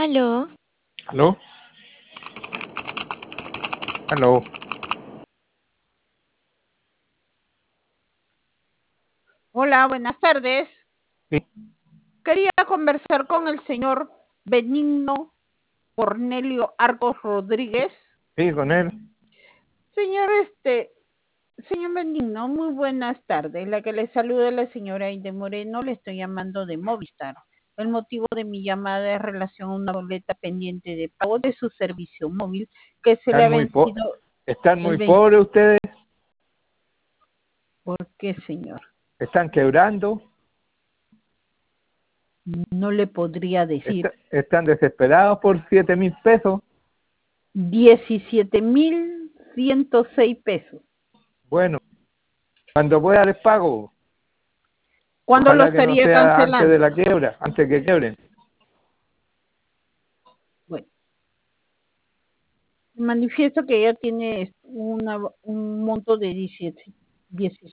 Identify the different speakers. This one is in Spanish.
Speaker 1: Aló,
Speaker 2: ¿Aló? ¿Aló?
Speaker 3: Hola, buenas tardes.
Speaker 2: Sí,
Speaker 3: Quería conversar con el señor Benigno Cornelio Arcos Rodríguez.
Speaker 2: sí, con él.
Speaker 3: Señor, señor Benigno, muy buenas tardes. La que le saluda es la señora Aide Moreno, le estoy llamando de Movistar. El motivo de mi llamada es relación a una boleta pendiente de pago de su servicio móvil que se le ha vencido
Speaker 2: Están
Speaker 3: el
Speaker 2: muy
Speaker 3: 20.
Speaker 2: pobres ustedes,
Speaker 3: ¿Por qué, señor?
Speaker 2: están quebrando,
Speaker 3: No le podría decir.
Speaker 2: están desesperados por 7.000 pesos.
Speaker 3: 17.106 pesos.
Speaker 2: Bueno, cuando pueda les pago.
Speaker 3: ¿Cuándo lo
Speaker 2: Ojalá que no
Speaker 3: estaría
Speaker 2: sea antes de
Speaker 3: cancelando?
Speaker 2: la quiebra, antes que quiebren.
Speaker 3: Bueno, manifiesto que ella tiene un monto de 17